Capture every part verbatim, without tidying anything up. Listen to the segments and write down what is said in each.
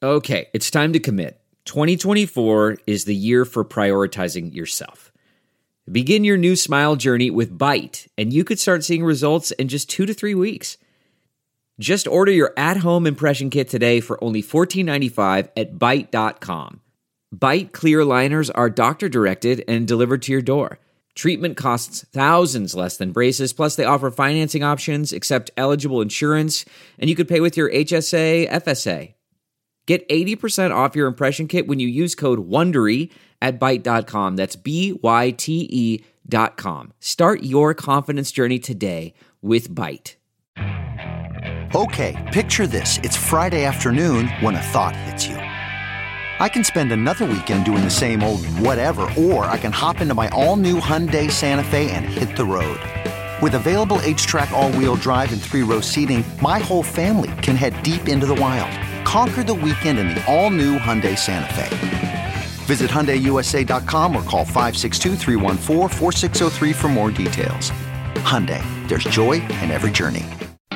Okay, it's time to commit. twenty twenty-four is the year for prioritizing yourself. Begin your new smile journey with Byte, and you could start seeing results in just two to three weeks. Just order your at-home impression kit today for only fourteen ninety-five at byte dot com. Byte clear aligners are doctor-directed and delivered to your door. Treatment costs thousands less than braces, plus they offer financing options, accept eligible insurance, and you could pay with your H S A, F S A. Get eighty percent off your impression kit when you use code WONDERY at byte dot com. That's B Y T E dot com. Start your confidence journey today with Byte. Okay, picture this. It's Friday afternoon when a thought hits you. I can spend another weekend doing the same old whatever, or I can hop into my all-new Hyundai Santa Fe and hit the road. With available H-Track all-wheel drive and three-row seating, my whole family can head deep into the wild. Conquer the weekend in the all-new Hyundai Santa Fe. Visit Hyundai U S A dot com or call five six two, three one four, four six zero three for more details. Hyundai, there's joy in every journey.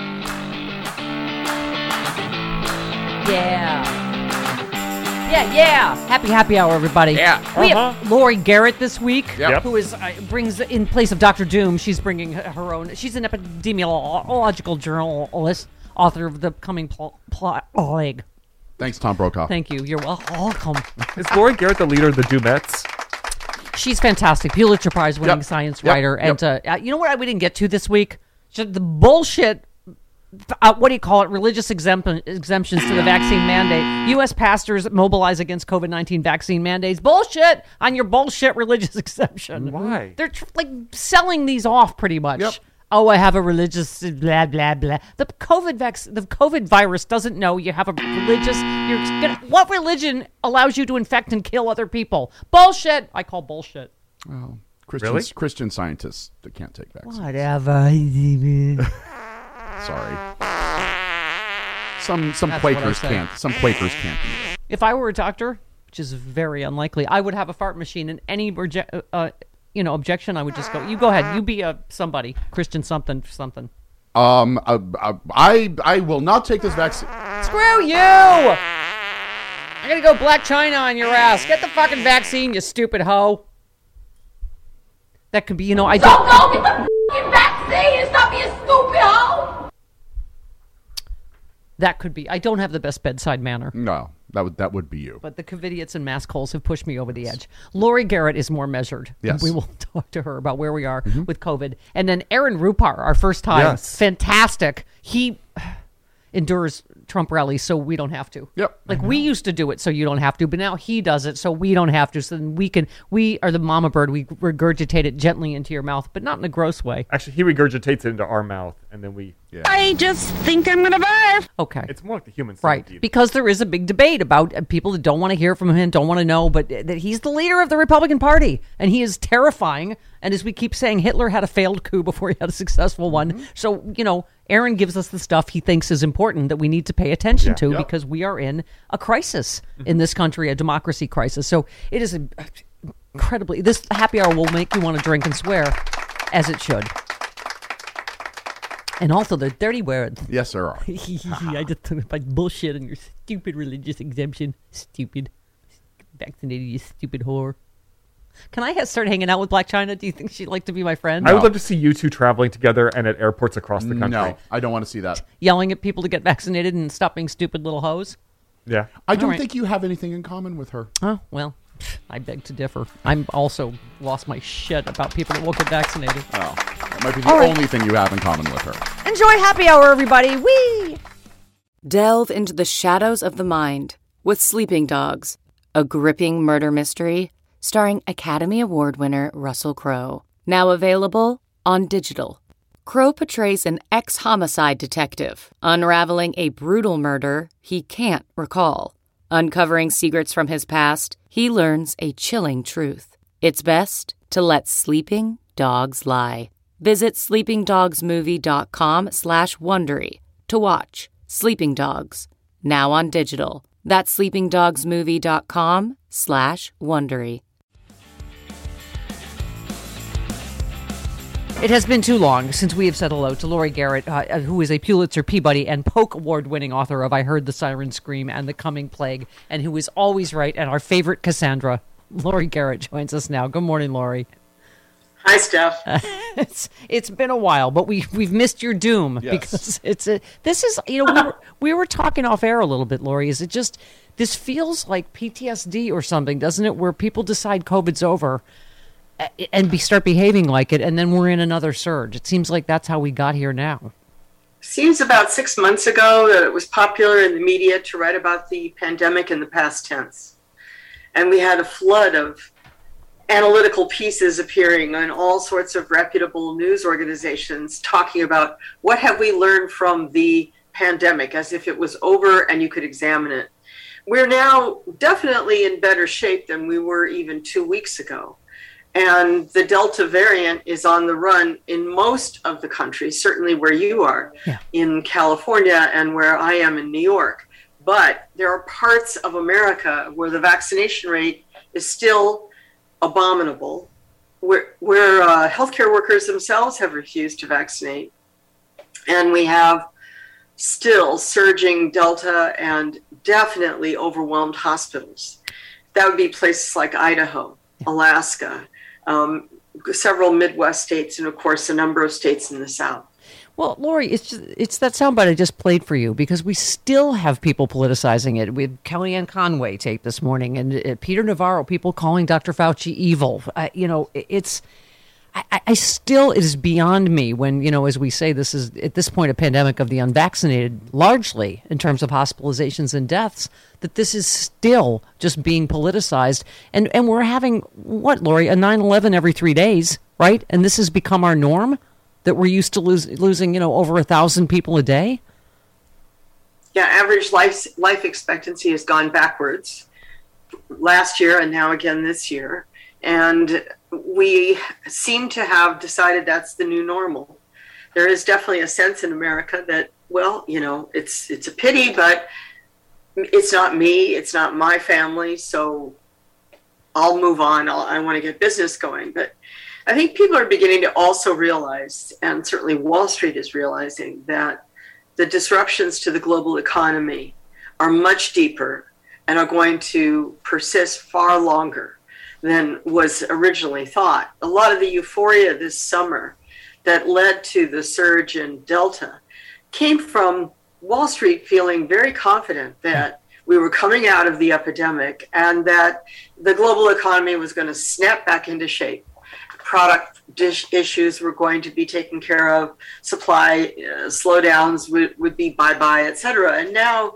Yeah. Yeah, yeah. Happy happy hour, everybody. Yeah. We Uh-huh. have Lori Garrett this week, Yep. who is uh, brings in place of Doctor Doom. She's bringing her her own. She's an epidemiological journalist, author of the coming pl- pl- plague. Thanks, Tom Brokaw. Thank you. You're welcome. Is Lori Garrett the leader of the Doomettes? She's fantastic. Pulitzer Prize winning Yep. science Yep. writer. Yep. And uh, you know what we didn't get to this week? Just the bullshit. Uh, what do you call it? Religious exempt- exemptions to the vaccine mandate. U S pastors mobilize against COVID nineteen vaccine mandates. Bullshit on your bullshit religious exemption. Why? They're tr- like selling these off pretty much. Yep. Oh, I have a religious blah blah blah. The COVID vac- the COVID virus doesn't know you have a religious. You're gonna, what religion allows you to infect and kill other people? Bullshit. I call bullshit. Oh, Christians, Really? Christian scientists that can't take vaccines. Whatever. Sorry. Some some That's what I Quakers said. can't. Some Quakers can't. do it. If I were a doctor, which is very unlikely, I would have a fart machine, and any reje- uh, uh, you know objection, I would just go. You go ahead. You be a somebody Christian something something. Um, uh, uh, I I will not take this vaccine. Screw you! I'm gonna go Black China on your ass. Get the fucking vaccine, you stupid hoe. That could be, you know, I don't. Don't go get the f***ing vaccine and stop being stupid, hoe! That could be. I don't have the best bedside manner. No, that would that would be you. But the Covidiots and mask holes have pushed me over the edge. Lori Garrett is more measured. Yes. We will talk to her about where we are with COVID. And then Aaron Rupar, our first time, Yes. fantastic. He endures Trump rallies, so we don't have to. Yep. Like we used to do it, so you don't have to. But now he does it, so we don't have to. So then we can. We are the mama bird. We regurgitate it gently into your mouth, but not in a gross way. Actually, he regurgitates it into our mouth, and then we... I just think I'm gonna barf. Okay. It's more like the human Right, centipede. because there is a big debate about uh, people that don't want to hear from him, don't want to know, but uh, that he's the leader of the Republican Party, and he is terrifying. And as we keep saying, Hitler had a failed coup before he had a successful one. Mm-hmm. So, you know, Aaron gives us the stuff he thinks is important that we need to pay attention Yeah. to Yep. because we are in a crisis in this country, a democracy crisis. So it is a, incredibly, this happy hour will make you want to drink and swear, as it should. And also the dirty words. Yes, there are. I just took like bullshit on your stupid religious exemption. Stupid. Vaccinated, you stupid whore. Can I ha- start hanging out with Black China? Do you think she'd like to be my friend? I would love to see you two traveling together and at airports across the country. No, I don't want to see that. Yelling at people to get vaccinated and stop being stupid little hoes? Yeah. I don't right. think you have anything in common with her. Oh, well, I beg to differ. I'm also lost my shit about people that won't get vaccinated. Oh, that might be the All right. only thing you have in common with her. Enjoy happy hour, everybody. Whee! Delve into the shadows of the mind with Sleeping Dogs, a gripping murder mystery starring Academy Award winner Russell Crowe. Now available on digital. Crowe portrays an ex-homicide detective unraveling a brutal murder he can't recall. Uncovering secrets from his past, he learns a chilling truth. It's best to let sleeping dogs lie. Visit sleepingdogsmovie.com slash Wondery to watch Sleeping Dogs, now on digital. That's sleepingdogsmovie.com slash Wondery. It has been too long since we have said hello to Laurie Garrett, uh, who is a Pulitzer, Peabody, and Polk Award-winning author of I Heard the Siren Scream and The Coming Plague, and who is always right, and our favorite Cassandra. Laurie Garrett joins us now. Good morning, Laurie. Hi, Steph. Uh, it's it's been a while, but we we've missed your doom Yes. because it's a this is you know we were, we were talking off air a little bit, Laurie. Is it just this feels like P T S D or something, doesn't it? Where people decide COVID's over and be start behaving like it, and then we're in another surge. It seems like that's how we got here now. Seems about six months ago that it was popular in the media to write about the pandemic in the past tense. And we had a flood of analytical pieces appearing on all sorts of reputable news organizations talking about what have we learned from the pandemic, as if it was over and you could examine it. We're now definitely in better shape than we were even two weeks ago. And the Delta variant is on the run in most of the country, certainly where you are, yeah. in California and where I am in New York. But there are parts of America where the vaccination rate is still abominable, where, where uh, healthcare workers themselves have refused to vaccinate. And we have still surging Delta and definitely overwhelmed hospitals. That would be places like Idaho, Alaska, um, several Midwest states, and of course a number of states in the South. Well, Laurie, it's just, it's that soundbite I just played for you because we still have people politicizing it. We had Kellyanne Conway tape this morning, and uh, Peter Navarro, people calling Doctor Fauci evil. Uh, you know, it's I, I still it is beyond me when, you know, as we say, this is at this point a pandemic of the unvaccinated, largely in terms of hospitalizations and deaths, that this is still just being politicized. And, and we're having, what, Laurie, a nine eleven every three days, right? And this has become our norm, that we're used to lose, losing, you know, over a thousand people a day? Yeah, average life, life expectancy has gone backwards last year and now again this year. And we seem to have decided that's the new normal. There is definitely a sense in America that, well, you know, it's it's a pity, but it's not me, it's not my family, so I'll move on. I'll, I want to get business going. But I think people are beginning to also realize, and certainly Wall Street is realizing, that the disruptions to the global economy are much deeper and are going to persist far longer than was originally thought. A lot of the euphoria this summer that led to the surge in Delta came from Wall Street feeling very confident that we were coming out of the epidemic and that the global economy was going to snap back into shape. Product dish issues were going to be taken care of, supply uh, slowdowns would, would be bye-bye, et cetera. And now,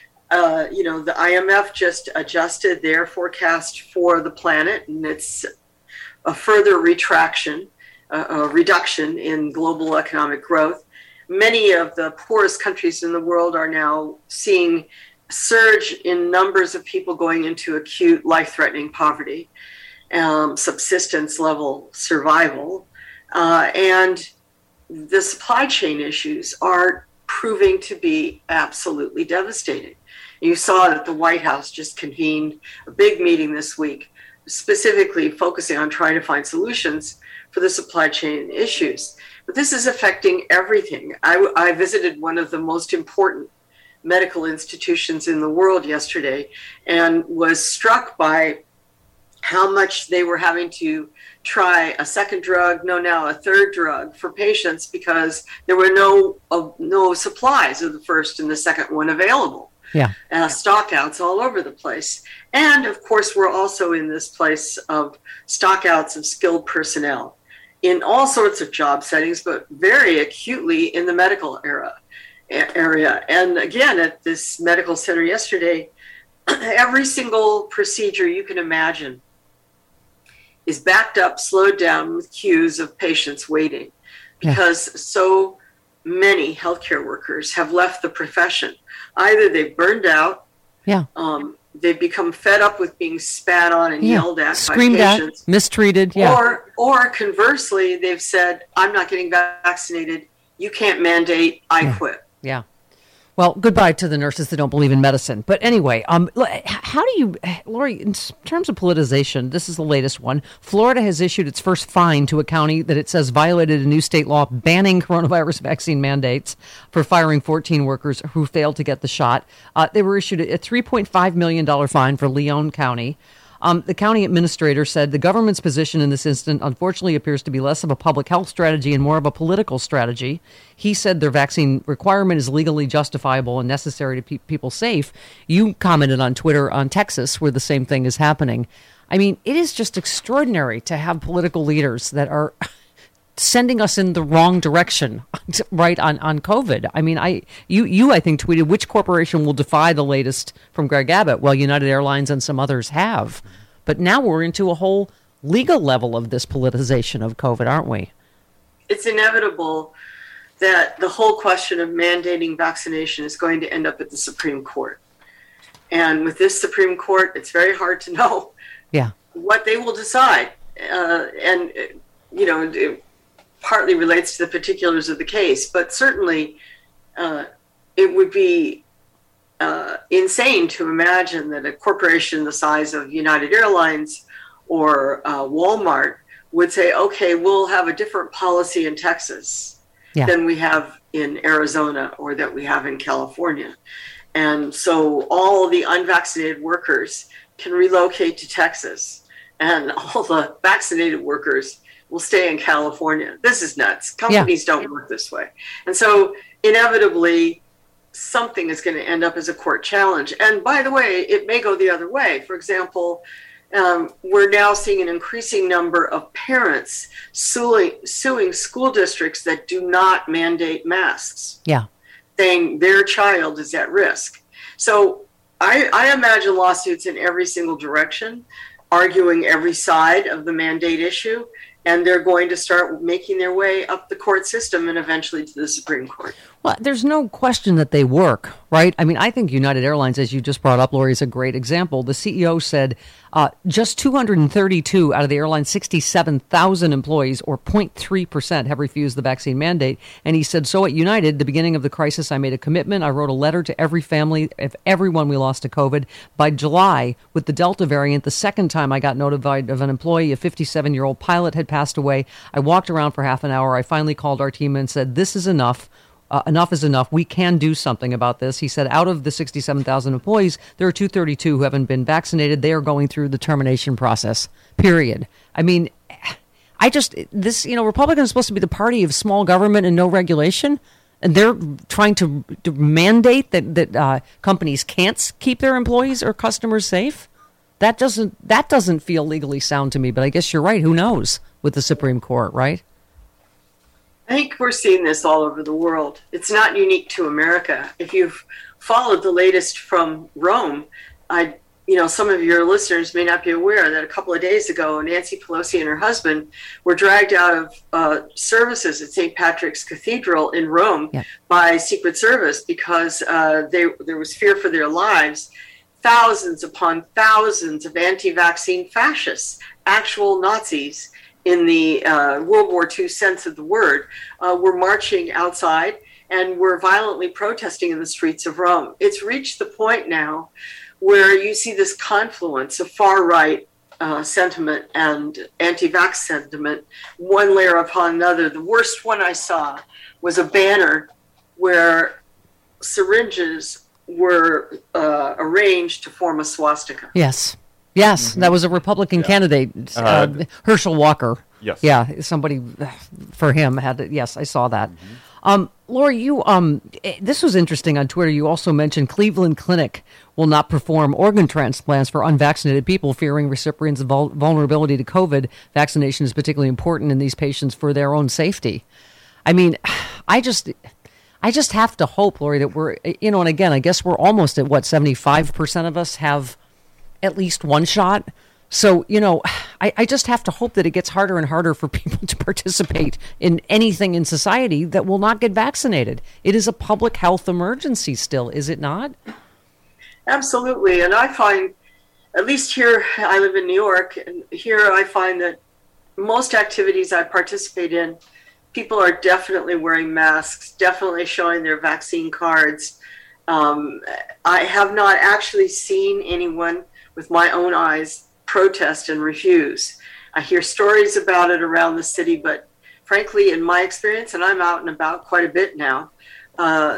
uh, you know, the I M F just adjusted their forecast for the planet, and it's a further retraction, uh, a reduction in global economic growth. Many of the poorest countries in the world are now seeing a surge in numbers of people going into acute life-threatening poverty. Um, subsistence level survival, uh, and the supply chain issues are proving to be absolutely devastating. You saw that the White House just convened a big meeting this week, specifically focusing on trying to find solutions for the supply chain issues. But this is affecting everything. I, I visited one of the most important medical institutions in the world yesterday and was struck by how much they were having to try a second drug, no, now a third drug for patients because there were no uh, no supplies of the first and the second one available. Yeah, uh, stockouts all over the place. And of course, we're also in this place of stockouts of skilled personnel in all sorts of job settings, but very acutely in the medical era area. And again, at this medical center yesterday, every single procedure you can imagine is backed up, slowed down with queues of patients waiting because yeah. so many healthcare workers have left the profession. Either they've burned out, yeah, um, they've become fed up with being spat on and yeah. yelled at Screamed by patients, at, mistreated, yeah. or or conversely, they've said, "I'm not getting vaccinated. You can't mandate. I yeah. quit." Yeah. Well, goodbye to the nurses that don't believe in medicine. But anyway, um, how do you, Lori, in terms of politicization, this is the latest one. Florida has issued its first fine to a county that it says violated a new state law banning coronavirus vaccine mandates for firing fourteen workers who failed to get the shot. Uh, they were issued a three point five million dollars fine for Leon County. Um, the county administrator said the government's position in this instance unfortunately appears to be less of a public health strategy and more of a political strategy. He said their vaccine requirement is legally justifiable and necessary to keep people safe. You commented on Twitter on Texas where the same thing is happening. I mean, it is just extraordinary to have political leaders that are sending us in the wrong direction, right, on, on COVID. I mean, I you, you, I think, tweeted, which corporation will defy the latest from Greg Abbott? Well, United Airlines and some others have. But now we're into a whole legal level of this politicization of COVID, aren't we? It's inevitable that the whole question of mandating vaccination is going to end up at the Supreme Court. And with this Supreme Court, it's very hard to know yeah. what they will decide. Uh, and, you know, it partly relates to the particulars of the case, but certainly uh, it would be uh, insane to imagine that a corporation the size of United Airlines or uh, Walmart would say, okay, we'll have a different policy in Texas yeah. than we have in Arizona or that we have in California. And so all the unvaccinated workers can relocate to Texas and all the vaccinated workers will stay in California. This is nuts. Companies yeah. don't work this way. And so inevitably, something is going to end up as a court challenge. And by the way, it may go the other way. For example, um, we're now seeing an increasing number of parents suing, suing school districts that do not mandate masks. Yeah. Saying their child is at risk. So I, I imagine lawsuits in every single direction, arguing every side of the mandate issue, and they're going to start making their way up the court system and eventually to the Supreme Court. Well, there's no question that they work, right? I mean, I think United Airlines, as you just brought up, Lori, is a great example. The C E O said uh, just two hundred thirty-two out of the airline's sixty-seven thousand employees, or zero point three percent, have refused the vaccine mandate. And he said, so at United, the beginning of the crisis, I made a commitment. I wrote a letter to every family of everyone we lost to COVID. By July, with the Delta variant, the second time I got notified of an employee, a fifty-seven-year-old pilot had passed away. I walked around for half an hour. I finally called our team and said, this is enough. Uh, enough is enough. We can do something about this. He said out of the sixty-seven thousand employees, there are two hundred thirty-two who haven't been vaccinated. They are going through the termination process, period. I mean, I just, this, you know, Republicans are supposed to be the party of small government and no regulation. And they're trying to, to mandate that, that uh, companies can't keep their employees or customers safe. That doesn't, that doesn't feel legally sound to me. But I guess you're right. Who knows with the Supreme Court, right? I think we're seeing this all over the world. It's not unique to America. If you've followed the latest from Rome, I, you know, some of your listeners may not be aware that a couple of days ago, Nancy Pelosi and her husband were dragged out of uh, services at Saint Patrick's Cathedral in Rome yeah. by Secret Service because uh, they, there was fear for their lives. Thousands upon thousands of anti-vaccine fascists, actual Nazis, in the uh, World War Two sense of the word, uh, were marching outside and were violently protesting in the streets of Rome. It's reached the point now where you see this confluence of far-right uh, sentiment and anti-vax sentiment, one layer upon another. The worst one I saw was a banner where syringes were uh, arranged to form a swastika. Yes. Yes, mm-hmm. That was a Republican yeah. candidate, uh, uh, Herschel Walker. Yes. Yeah, somebody for him had it. Yes, I saw that. Mm-hmm. Um, Lori, you, um, this was interesting on Twitter. You also mentioned Cleveland Clinic will not perform organ transplants for unvaccinated people, fearing recipients' vul- vulnerability to COVID. Vaccination is particularly important in these patients for their own safety. I mean, I just... I just have to hope, Lori, that we're, you know, and again, I guess we're almost at what, seventy-five percent of us have at least one shot. So, you know, I, I just have to hope that it gets harder and harder for people to participate in anything in society that will not get vaccinated. It is a public health emergency still, is it not? Absolutely. And I find, at least here, I live in New York, and here I find that most activities I participate in, people are definitely wearing masks, definitely showing their vaccine cards. Um, I have not actually seen anyone with my own eyes protest and refuse. I hear stories about it around the city, but frankly, in my experience, and I'm out and about quite a bit now, uh,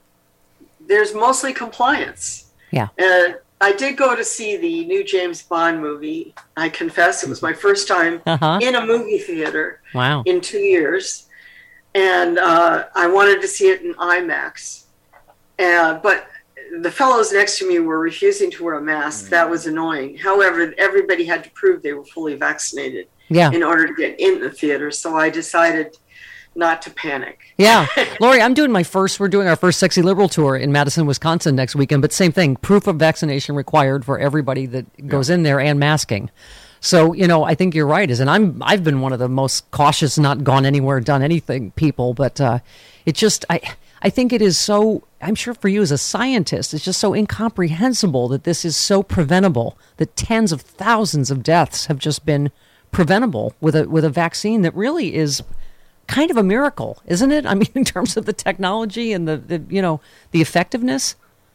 there's mostly compliance. Yeah. Uh, I did go to see the new James Bond movie. I confess it was my first time Uh-huh. in a movie theater Wow. in two years. And uh, I wanted to see it in IMAX. Uh, but the fellows next to me were refusing to wear a mask. Mm. That was annoying. However, everybody had to prove they were fully vaccinated Yeah. in order to get in the theater. So I decided not to panic. Yeah. Lori, I'm doing my first, we're doing our first Sexy Liberal tour in Madison, Wisconsin next weekend, but same thing, proof of vaccination required for everybody that goes in there and masking. So, you know, I think you're right. Is and I'm I've been one of the most cautious, not gone anywhere, done anything people, but uh, it just I I think it is so, I'm sure for you as a scientist, it's just so incomprehensible that this is so preventable, that tens of thousands of deaths have just been preventable with a with a vaccine that really is kind of a miracle, isn't it? I mean, in terms of the technology and the, the you know, the effectiveness.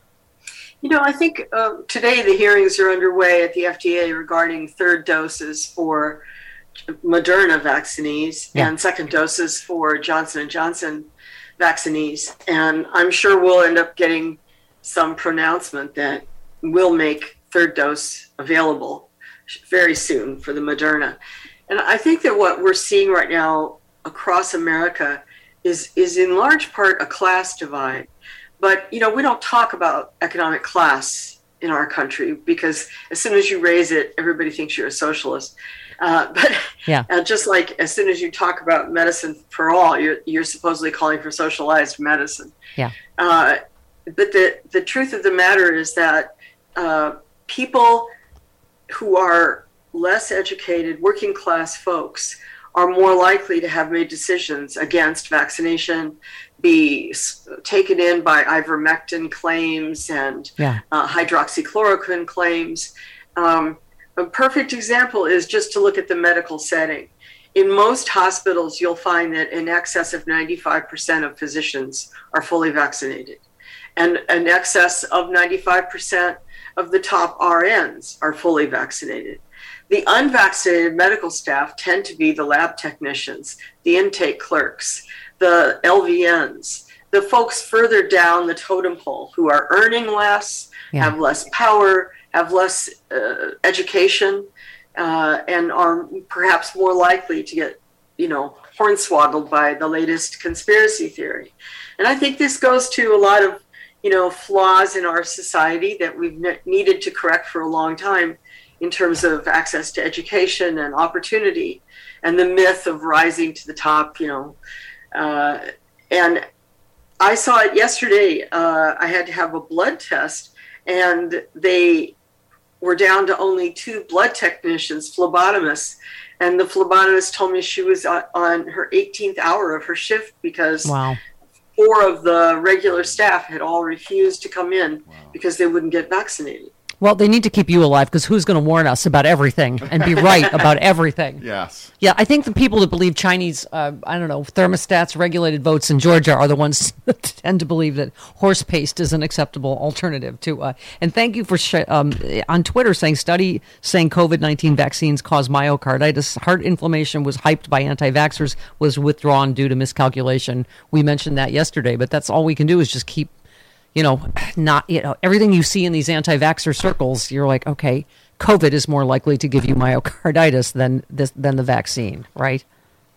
You know, I think uh, today the hearings are underway at the F D A regarding third doses for Moderna vaccinees Yeah. and second doses for Johnson and Johnson vaccinees. And I'm sure we'll end up getting some pronouncement that will make third dose available very soon for the Moderna. And I think that what we're seeing right now across America is is in large part a class divide. But, you know, we don't talk about economic class in our country because as soon as you raise it, everybody thinks you're a socialist. Uh, but Yeah. uh, just like as soon as you talk about medicine for all, you're, you're supposedly calling for socialized medicine. Yeah. Uh, but the, the truth of the matter is that uh, people who are less educated, working class folks are more likely to have made decisions against vaccination, be s- taken in by ivermectin claims and Yeah. uh, hydroxychloroquine claims. Um, a perfect example is just to look at the medical setting. In most hospitals, you'll find that in excess of ninety-five percent of physicians are fully vaccinated. And in excess of ninety-five percent of the top R Ns are fully vaccinated. The unvaccinated medical staff tend to be the lab technicians, the intake clerks, the L V Ns, the folks further down the totem pole who are earning less, Yeah. have less power, have less uh, education, uh, and are perhaps more likely to get, you know, hornswoggled by the latest conspiracy theory. And I think this goes to a lot of, you know, flaws in our society that we've ne- needed to correct for a long time in terms of access to education and opportunity and the myth of rising to the top, you know. Uh, and I saw it yesterday. Uh, I had to have a blood test, and they were down to only two blood technicians, phlebotomists. And the phlebotomist told me she was on, on her eighteenth hour of her shift because Wow. four of the regular staff had all refused to come in because they wouldn't get vaccinated. Well, they need to keep you alive because who's going to warn us about everything and be right about everything? Yes. Yeah, I think the people that believe Chinese, uh, I don't know, thermostats, regulated votes in Georgia are the ones that tend to believe that horse paste is an acceptable alternative to. Uh, and thank you for sh- um, on Twitter saying study saying COVID nineteen vaccines cause myocarditis. Heart inflammation was hyped by anti-vaxxers, was withdrawn due to miscalculation. We mentioned that yesterday, but that's all we can do is just keep, you know, not, you know, everything you see in these anti-vaxxer circles, you're like, okay, COVID is more likely to give you myocarditis than this, than the vaccine, right?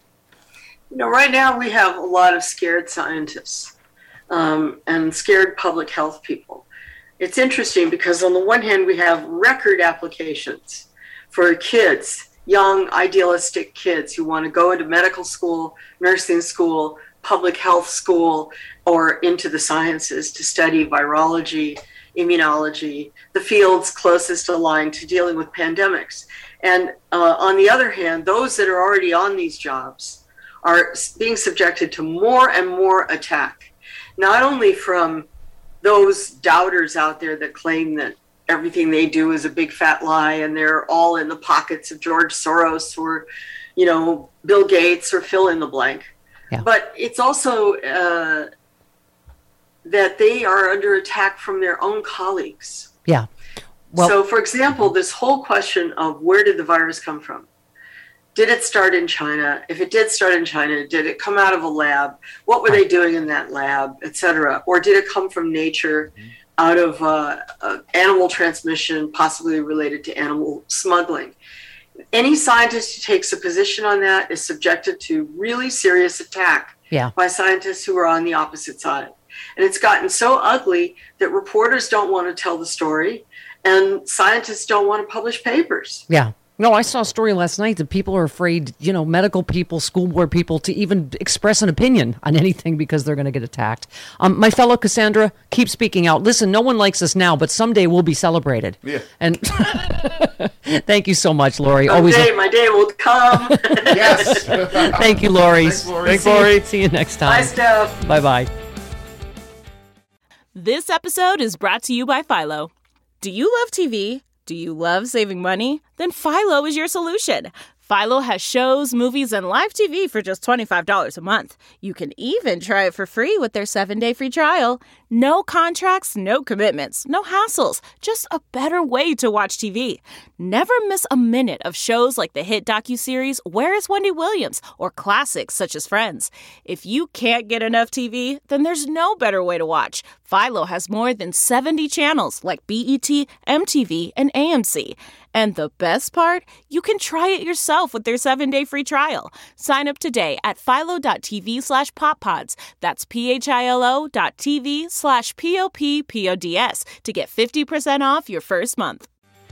You know, right now we have a lot of scared scientists um, and scared public health people. It's interesting because on the one hand, we have record applications for kids, young, idealistic kids who want to go into medical school, nursing school, public health school, or into the sciences to study virology, immunology, the fields closest aligned to dealing with pandemics. And uh, on the other hand, those that are already on these jobs are being subjected to more and more attack, not only from those doubters out there that claim that everything they do is a big fat lie and they're all in the pockets of George Soros or, you know, Bill Gates or fill in the blank. Yeah. But it's also uh, that they are under attack from their own colleagues. Yeah. Well, so, for example, this whole question of where did the virus come from? Did it start in China? If it did start in China, did it come out of a lab? What were they doing in that lab, et cetera? Or did it come from nature, out of uh, uh, animal transmission, possibly related to animal smuggling? Any scientist who takes a position on that is subjected to really serious attack yeah. by scientists who are on the opposite side. And it's gotten so ugly that reporters don't want to tell the story and scientists don't want to publish papers. Yeah. No, I saw a story last night that people are afraid, you know, medical people, school board people, to even express an opinion on anything because they're going to get attacked. Um, my fellow Cassandra, keep speaking out. Listen, no one likes us now, but someday we'll be celebrated. Yeah. And thank you so much, Lori. Someday Always. my day will come. Yes. Thank you, Lori. Thanks, Lori. Thanks, See you- Lori. See you next time. Bye, Steph. Bye-bye. This episode is brought to you by Philo. Do you love T V? Do you love saving money? Then Philo is your solution. Philo has shows, movies, and live T V for just twenty-five dollars a month. You can even try it for free with their seven-day free trial. No contracts, no commitments, no hassles. Just a better way to watch T V. Never miss a minute of shows like the hit docuseries Where is Wendy Williams? Or classics such as Friends. If you can't get enough T V, then there's no better way to watch. Philo has more than seventy channels like B E T, M T V, and A M C. And the best part? You can try it yourself with their seven-day free trial. Sign up today at philo.tv slash poppods. That's P-H-I-L-O dot TV slash P-O-P-P-O-D-S to get fifty percent off your first month.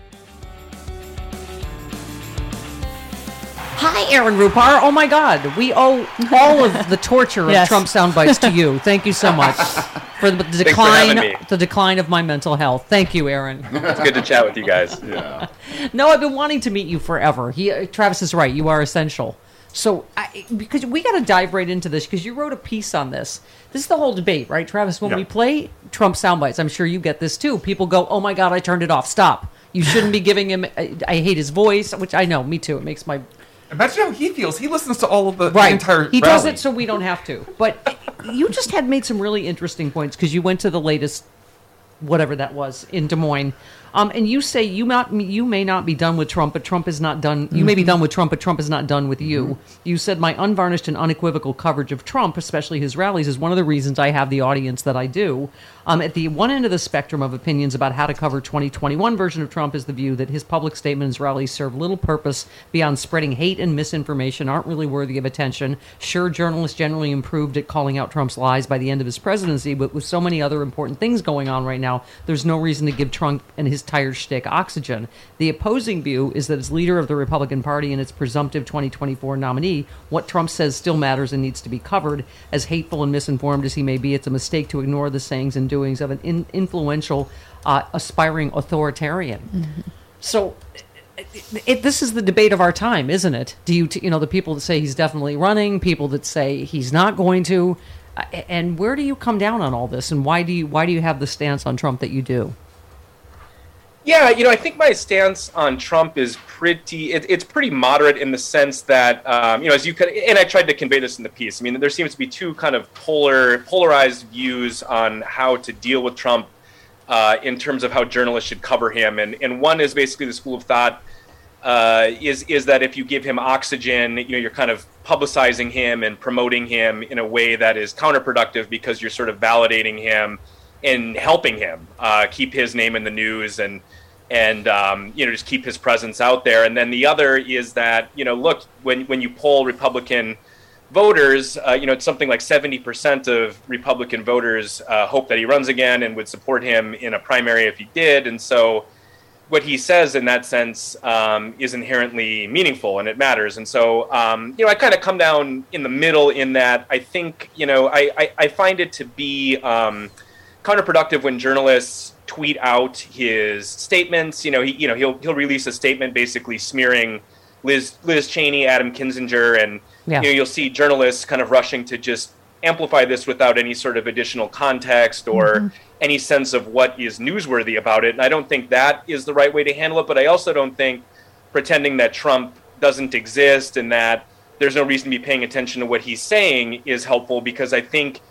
Hi, Aaron Rupar. Oh, my God. We owe all of the torture Yes. of Trump sound bites to you. Thank you so much for the for decline, having me. the decline of my mental health. Thank you, Aaron. It's good to chat with you guys. Yeah. No, I've been wanting to meet you forever. He, uh, Travis is right. You are essential. So, I, because we got to dive right into this, because you wrote a piece on this. This is the whole debate, right, Travis? When Yeah. we play Trump sound bites, I'm sure you get this too. People go, "Oh my God, I turned it off. Stop! You shouldn't be giving him. I, I hate his voice," which I know. Me too. It makes my Imagine how he feels. He listens to all of the, the right. entire He does rally. it so we don't have to. But you just had made some really interesting points because you went to the latest, whatever that was, in Des Moines. Um, and you say you not you may not be done with Trump, but Trump is not done. You may be done with Trump, but Trump is not done with you. Mm-hmm. You said my unvarnished and unequivocal coverage of Trump, especially his rallies, is one of the reasons I have the audience that I do. Um, at the one end of the spectrum of opinions about how to cover twenty twenty-one version of Trump is the view that his public statements and rallies serve little purpose beyond spreading hate and misinformation, aren't really worthy of attention. Sure, journalists generally improved at calling out Trump's lies by the end of his presidency, but with so many other important things going on right now, there's no reason to give Trump and his tired shtick oxygen. The opposing view is that as leader of the Republican Party and its presumptive twenty twenty-four nominee, what Trump says still matters and needs to be covered. As hateful and misinformed as he may be, it's a mistake to ignore the sayings and doings of an in- influential, uh, aspiring authoritarian. Mm-hmm. So, it, it, this is the debate of our time, isn't it? Do you, t- you know, the people that say he's definitely running, people that say he's not going to, uh, and where do you come down on all this, and why do you why do you have the stance on Trump that you do? Yeah, you know, I think my stance on Trump is pretty, it, it's pretty moderate in the sense that, um, you know, as you could, and I tried to convey this in the piece. I mean, there seems to be two kind of polar, polarized views on how to deal with Trump uh, in terms of how journalists should cover him. And, and one is basically the school of thought uh, is, is that if you give him oxygen, you know, you're kind of publicizing him and promoting him in a way that is counterproductive because you're sort of validating him and helping him uh, keep his name in the news and, and um, you know, just keep his presence out there. And then the other is that, you know, look, when, when you poll Republican voters, uh, you know, it's something like seventy percent of Republican voters uh, hope that he runs again and would support him in a primary if he did. And so what he says in that sense um, is inherently meaningful and it matters. And so, um, you know, I kind of come down in the middle in that I think, you know, I, I, I find it to be um, counterproductive when journalists tweet out his statements. You know, he, you know, he'll he'll release a statement basically smearing Liz Liz Cheney, Adam Kinzinger, and Yeah. you know, you'll see journalists kind of rushing to just amplify this without any sort of additional context or mm-hmm. any sense of what is newsworthy about it. And I don't think that is the right way to handle it. But I also don't think pretending that Trump doesn't exist and that there's no reason to be paying attention to what he's saying is helpful, because I think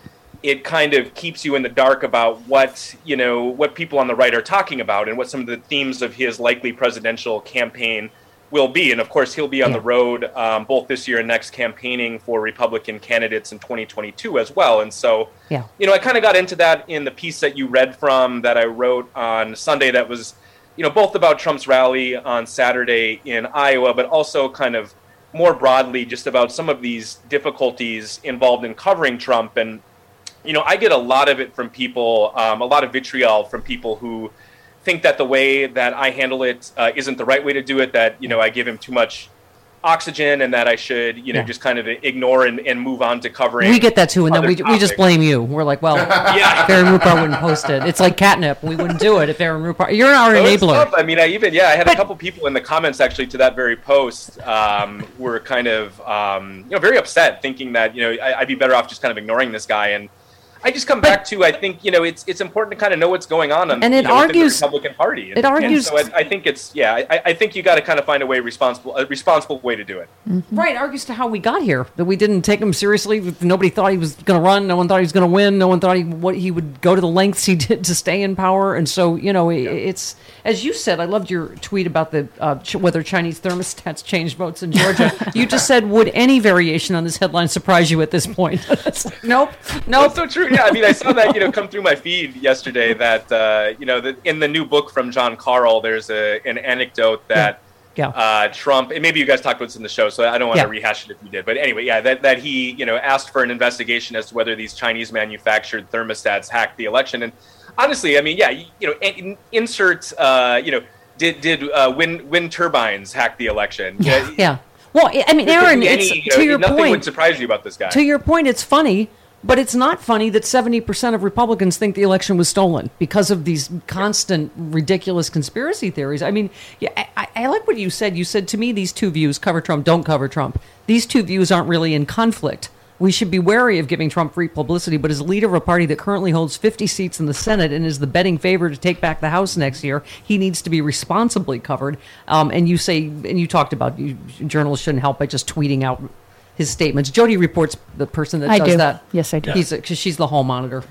it kind of keeps you in the dark about what, you know, what people on the right are talking about and what some of the themes of his likely presidential campaign will be. And of course, he'll be on yeah. the road um, both this year and next campaigning for Republican candidates in twenty twenty-two as well. And so, yeah. you know, I kind of got into that in the piece that you read from that I wrote on Sunday that was, you know, both about Trump's rally on Saturday in Iowa, but also kind of more broadly just about some of these difficulties involved in covering Trump. And you know, I get a lot of it from people, um, a lot of vitriol from people who think that the way that I handle it uh, isn't the right way to do it, that, you know, I give him too much oxygen and that I should, you know, yeah. just kind of ignore and, and move on to covering. We get that too, and then we, we just blame you. We're like, well, yeah. if Aaron Rupart wouldn't post it. It's like catnip. We wouldn't do it if Aaron Rupart. You're our so enabler. I mean, I even, yeah, I had but, a couple people in the comments actually to that very post um, who were kind of, um, you know, very upset, thinking that, you know, I, I'd be better off just kind of ignoring this guy. And I just come but, back to, I think, you know, it's it's important to kind of know what's going on, on and it you know, argues, within the Republican Party. And, it argues. And so I, I think it's, yeah, I, I think you got to kind of find a way responsible, a responsible way to do it. Mm-hmm. Right, argues to how we got here, that we didn't take him seriously. Nobody thought he was going to run. No one thought he was going to win. No one thought he what he would go to the lengths he did to stay in power. And so, you know, yeah. it's, as you said, I loved your tweet about the uh, ch- whether Chinese thermostats changed votes in Georgia. You just said, would any variation on this headline surprise you at this point? It's like, nope, nope. That's so true. Yeah, I mean, I saw that, you know, come through my feed yesterday that, uh, you know, that in the new book from John Carl, there's a, an anecdote that yeah. Yeah. Uh, Trump, and maybe you guys talked about this in the show, so I don't want yeah. to rehash it if you did. But anyway, yeah, that, that he, you know, asked for an investigation as to whether these Chinese manufactured thermostats hacked the election. And honestly, I mean, yeah, you, you know, in, insert, uh, you know, did did uh, wind wind turbines hack the election? Yeah. yeah. yeah. Well, I mean, Aaron, any, it's, you know, to your nothing point, would surprise you about this guy. To your point, it's funny. But it's not funny that seventy percent of Republicans think the election was stolen because of these constant, ridiculous conspiracy theories. I mean, yeah, I, I like what you said. You said to me, these two views, cover Trump, don't cover Trump. These two views aren't really in conflict. We should be wary of giving Trump free publicity, but as leader of a party that currently holds fifty seats in the Senate and is the betting favorite to take back the House next year, he needs to be responsibly covered. Um, and you say, and you talked about you, journalists shouldn't help by just tweeting out his statements. Jody Report's the person that I does do. that. Yes, I do. He's because she's the hall monitor.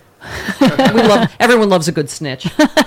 we love everyone loves a good snitch.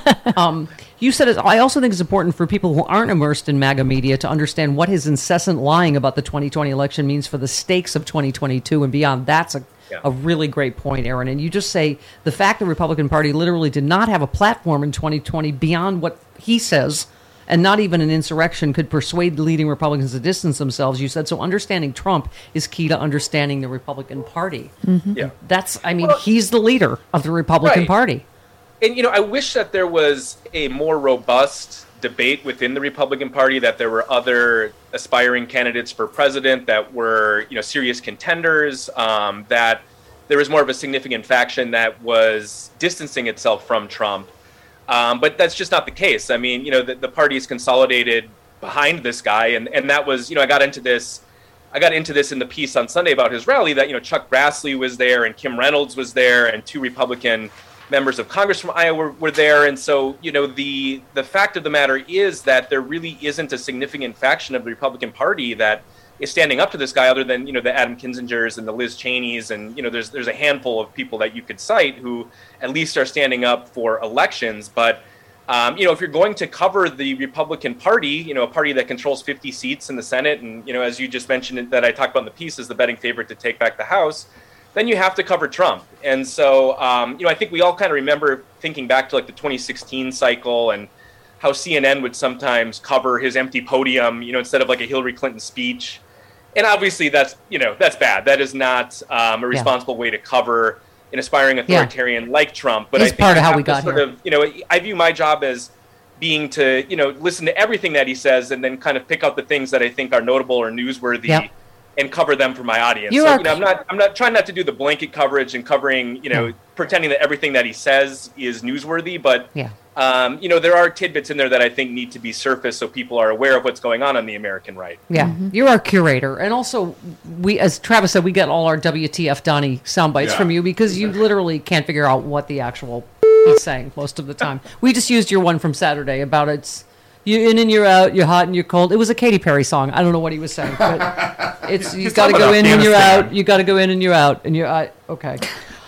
Um, you said it, I also think it's important for people who aren't immersed in MAGA media to understand what his incessant lying about the twenty twenty election means for the stakes of twenty twenty-two and beyond. That's a yeah. a really great point, Aaron. And you just say the fact the Republican Party literally did not have a platform in twenty twenty beyond what he says, and not even an insurrection could persuade the leading Republicans to distance themselves. You said, so understanding Trump is key to understanding the Republican Party. Mm-hmm. Yeah. That's, I mean, well, he's the leader of the Republican right. Party. And, you know, I wish that there was a more robust debate within the Republican Party, that there were other aspiring candidates for president that were, you know, serious contenders, um, that there was more of a significant faction that was distancing itself from Trump. Um, but that's just not the case. I mean, you know, the, the party is consolidated behind this guy. And, and that was, you know, I got into this, I got into this in the piece on Sunday about his rally that, you know, Chuck Grassley was there and Kim Reynolds was there and two Republican members of Congress from Iowa were, were there. And so, you know, the, the fact of the matter is that there really isn't a significant faction of the Republican Party that is standing up to this guy other than, you know, the Adam Kinzingers and the Liz Cheneys. And, you know, there's there's a handful of people that you could cite who at least are standing up for elections. But, um, you know, if you're going to cover the Republican Party, you know, a party that controls fifty seats in the Senate, and, you know, as you just mentioned that I talked about in the piece, is the betting favorite to take back the House, then you have to cover Trump. And so, um, you know, I think we all kind of remember thinking back to like the twenty sixteen cycle and how C N N would sometimes cover his empty podium, you know, instead of like a Hillary Clinton speech. And obviously that's, you know, that's bad. That is not um, a responsible yeah. way to cover an aspiring authoritarian yeah. like Trump. But it's I think part of how we got sort here. Of, you know, I view my job as being to, you know, listen to everything that he says and then kind of pick out the things that I think are notable or newsworthy yeah. and cover them for my audience. You so, are... you know, I'm not, I'm not trying not to do the blanket coverage and covering, you know, yeah. pretending that everything that he says is newsworthy, but yeah. Um, you know, there are tidbits in there that I think need to be surfaced so people are aware of what's going on on the American right. Yeah, mm-hmm. You're our curator. And also, we, as Travis said, we get all our W T F Donnie sound bites yeah. from you because you literally can't figure out what the actual he's saying most of the time. We just used your one from Saturday about it's you're in and you're out, you're hot and you're cold. It was a Katy Perry song. I don't know what he was saying, but it's you got to go in and you're out. You got to go in and you're out, and you're out. Okay.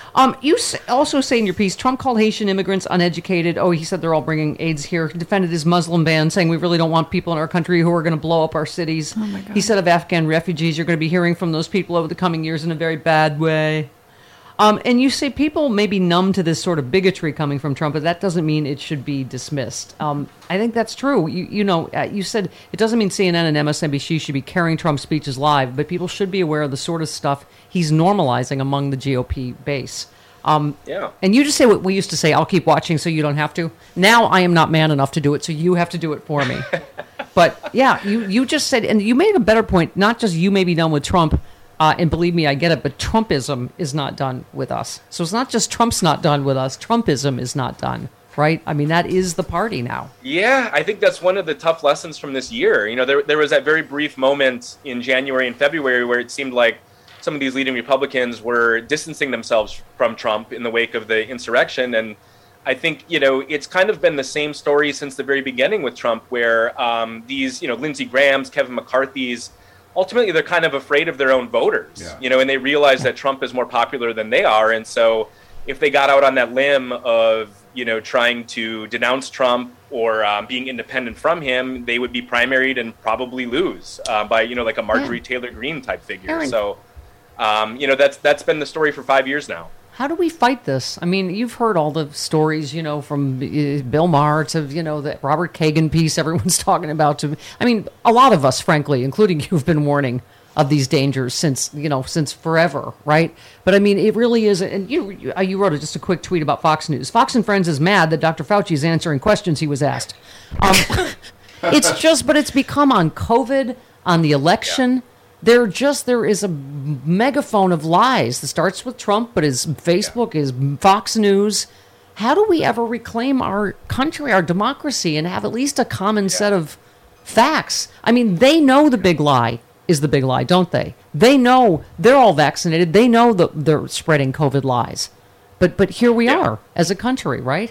Um, you s- also say in your piece, Trump called Haitian immigrants uneducated. Oh, he said they're all bringing AIDS here. He defended his Muslim ban, saying we really don't want people in our country who are going to blow up our cities. Oh my God. He said of Afghan refugees, you're going to be hearing from those people over the coming years in a very bad way. Um, and you say people may be numb to this sort of bigotry coming from Trump, but that doesn't mean it should be dismissed. Um, I think that's true. You, you know, uh, you said it doesn't mean C N N and M S N B C should be carrying Trump's speeches live, but people should be aware of the sort of stuff he's normalizing among the G O P base. Um, yeah. And you just say what we used to say, I'll keep watching so you don't have to. Now I am not man enough to do it, so you have to do it for me. But yeah, you, you just said, and you made a better point, not just you may be done with Trump, Uh, and believe me, I get it, but Trumpism is not done with us. So it's not just Trump's not done with us, Trumpism is not done, right? I mean, that is the party now. Yeah, I think that's one of the tough lessons from this year. You know, there, there was that very brief moment in January and February where it seemed like some of these leading Republicans were distancing themselves from Trump in the wake of the insurrection. And I think, you know, it's kind of been the same story since the very beginning with Trump, where um, these, you know, Lindsey Graham's, Kevin McCarthy's, ultimately, they're kind of afraid of their own voters, yeah. you know, and they realize that Trump is more popular than they are. And so if they got out on that limb of, you know, trying to denounce Trump or um, being independent from him, they would be primaried and probably lose uh, by, you know, like a Marjorie yeah. Taylor Greene type figure. Aaron. So, um, you know, that's that's been the story for five years now. How do we fight this? I mean, you've heard all the stories, you know, from uh, Bill Maher to, you know, the Robert Kagan piece everyone's talking about. To, I mean, a lot of us, frankly, including you, have been warning of these dangers since, you know, since forever, right? But, I mean, it really is. And you you, you wrote just a quick tweet about Fox News. Fox and Friends is mad that Doctor Fauci is answering questions he was asked. Um, it's just, but it's become on COVID, on the election. Yeah. There just there is a megaphone of lies that starts with Trump, but is Facebook, is Fox News. How do we ever reclaim our country, our democracy, and have at least a common yeah. set of facts? I mean, they know the big lie is the big lie, don't they? They know they're all vaccinated. They know that they're spreading COVID lies. But but here we yeah. are as a country, right?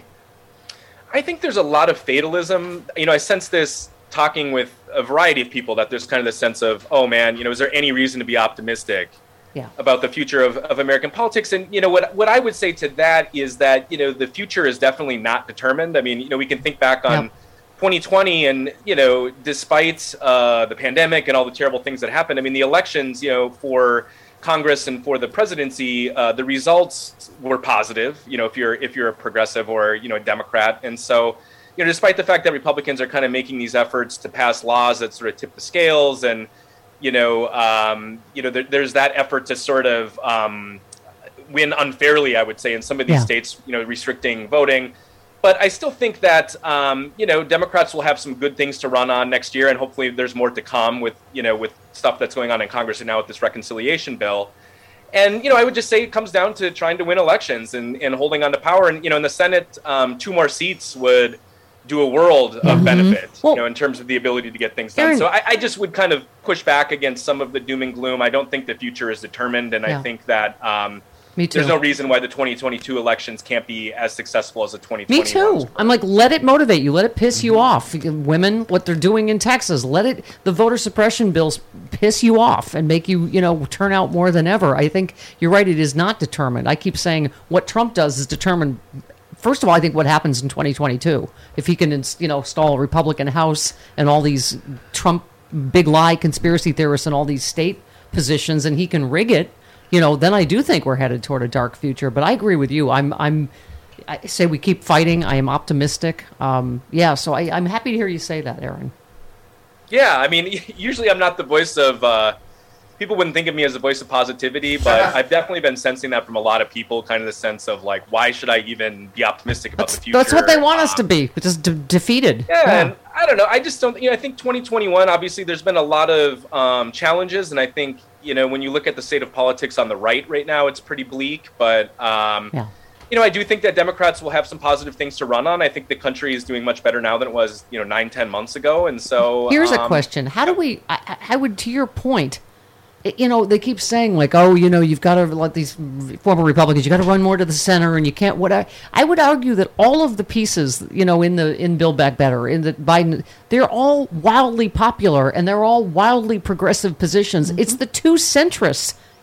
I think there's a lot of fatalism. You know, I sense this talking with a variety of people, that there's kind of this sense of, oh man, you know, is there any reason to be optimistic yeah. about the future of, of American politics? And, you know, what what I would say to that is that, you know, the future is definitely not determined. I mean, you know, we can think back on yep. twenty twenty and, you know, despite uh, the pandemic and all the terrible things that happened, I mean, the elections, you know, for Congress and for the presidency, uh, the results were positive, you know, if you're if you're a progressive or, you know, a Democrat. And so, you know, despite the fact that Republicans are kind of making these efforts to pass laws that sort of tip the scales, and you know, um, you know, there, there's that effort to sort of um, win unfairly, I would say, in some of these yeah. states, you know, restricting voting. But I still think that um, you know, Democrats will have some good things to run on next year, and hopefully there's more to come with, you know, with stuff that's going on in Congress and now with this reconciliation bill. And, you know, I would just say it comes down to trying to win elections and, and holding on to power. And, you know, in the Senate, um, two more seats would do a world of mm-hmm. benefit, well, you know, in terms of the ability to get things done. Aaron, so I, I just would kind of push back against some of the doom and gloom. I don't think the future is determined, and yeah. I think that um, Me too. there's no reason why the twenty twenty-two elections can't be as successful as the twenty twenty. Me too. Ones. I'm like, let it motivate you. Let it piss mm-hmm. you off. Women, what they're doing in Texas, let it, the voter suppression bills piss you off and make you, you know, turn out more than ever. I think you're right. It is not determined. I keep saying what Trump does is determined. First of all, I think what happens in twenty twenty-two, if he can, you know, install a Republican House and all these Trump big lie conspiracy theorists in all these state positions, and he can rig it, you know, then I do think we're headed toward a dark future. But I agree with you. I'm, I'm, I say we keep fighting. I am optimistic. Um, yeah, so I, I'm happy to hear you say that, Aaron. Yeah, I mean, usually I'm not the voice of. Uh, People wouldn't think of me as a voice of positivity, but I've definitely been sensing that from a lot of people, kind of the sense of like, why should I even be optimistic about that's, the future? That's what they want um, us to be, just de- defeated. Yeah, yeah, and I don't know. I just don't, you know, I think twenty twenty-one, obviously there's been a lot of um, challenges. And I think, you know, when you look at the state of politics on the right right now, it's pretty bleak. But, um, yeah. you know, I do think that Democrats will have some positive things to run on. I think the country is doing much better now than it was, you know, nine, ten months ago. And so here's um, a question. How do we, I, I would, to your point, you know, they keep saying like, oh, you know, you've got to let these former Republicans, you got to run more to the center, and you can't. What I, I would argue that all of the pieces, you know, in the in Build Back Better, in the Biden, they're all wildly popular and they're all wildly progressive positions. Mm-hmm. It's the two centrists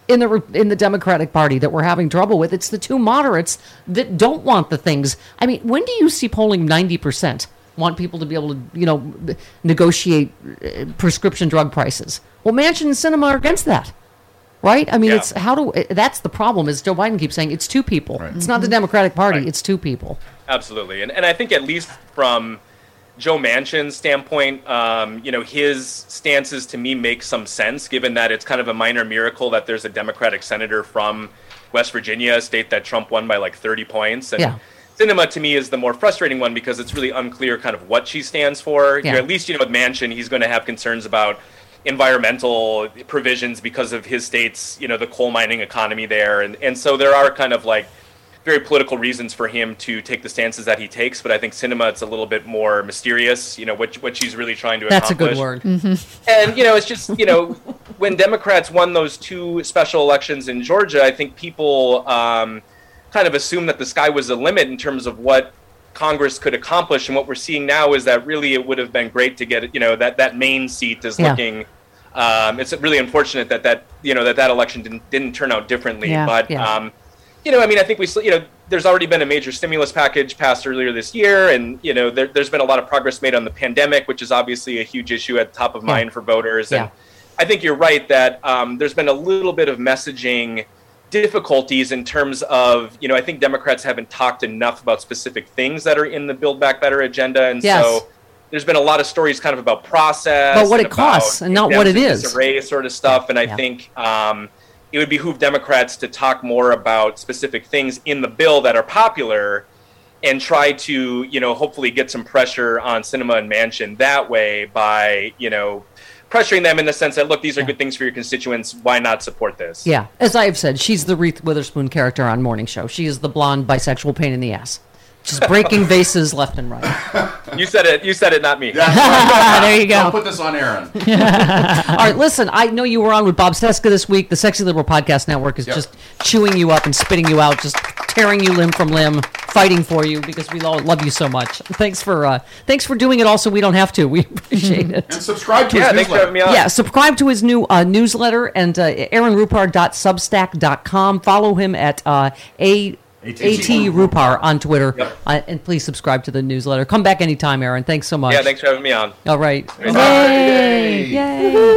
in the in the Democratic Party that we're having trouble with. It's the two moderates that don't want the things. I mean, when do you see polling ninety percent want people to be able to, you know, negotiate prescription drug prices? Well, Manchin and Sinema are against that. Right? I mean, yeah. it's how do that's the problem is Joe Biden keeps saying it's two people. Right. It's not the Democratic Party. Right. It's two people. Absolutely. And and I think at least from Joe Manchin's standpoint, um, you know, his stances to me make some sense, given that it's kind of a minor miracle that there's a Democratic senator from West Virginia, a state that Trump won by like thirty points. And yeah. Sinema to me is the more frustrating one because it's really unclear kind of what she stands for. Yeah. You know, at least, you know, with Manchin, he's going to have concerns about environmental provisions because of his state's, you know, the coal mining economy there. And, and so there are kind of like very political reasons for him to take the stances that he takes. But I think Sinema, it's a little bit more mysterious, you know, what, what she's really trying to That's accomplish. That's a good word. Mm-hmm. And, you know, it's just, you know, when Democrats won those two special elections in Georgia, I think people um, kind of assumed that the sky was the limit in terms of what Congress could accomplish. And what we're seeing now is that really it would have been great to get, you know, that, that Maine seat is yeah. looking, um, it's really unfortunate that that, you know, that that election didn't, didn't turn out differently. Yeah, but, yeah. Um, you know, I mean, I think we, you know, there's already been a major stimulus package passed earlier this year. And, you know, there, there's been a lot of progress made on the pandemic, which is obviously a huge issue at the top of yeah. mind for voters. And yeah. I think you're right that um, there's been a little bit of messaging difficulties in terms of, you know, I think Democrats haven't talked enough about specific things that are in the Build Back Better agenda. And yes. so there's been a lot of stories kind of about process. But what it costs and not what it is. Array sort of stuff. And I yeah. think um, it would behoove Democrats to talk more about specific things in the bill that are popular and try to, you know, hopefully get some pressure on Sinema and Manchin that way by, you know, pressuring them in the sense that, look, these are yeah. good things for your constituents. Why not support this? Yeah. As I have said, she's the Reese Witherspoon character on Morning Show. She is the blonde bisexual pain in the ass. Just breaking vases left and right. You said it. You said it, not me. There you go. Don't put this on Aaron. All right, listen, I know you were on with Bob Cesca this week. The Sexy Liberal Podcast Network is yep. just chewing you up and spitting you out, just tearing you limb from limb, fighting for you because we all love you so much. Thanks for uh, thanks for doing it also. We don't have to. We appreciate it. And subscribe to yeah, his thanks newsletter. For having me on. Yeah, subscribe to his new uh, newsletter and uh, aaron rupar dot substack dot com. Follow him at uh, a AT Rupar on Twitter. Yep. Uh, and please subscribe to the newsletter. Come back anytime, Aaron. Thanks so much. Yeah, thanks for having me on. All right. Yay! Yay! Yay.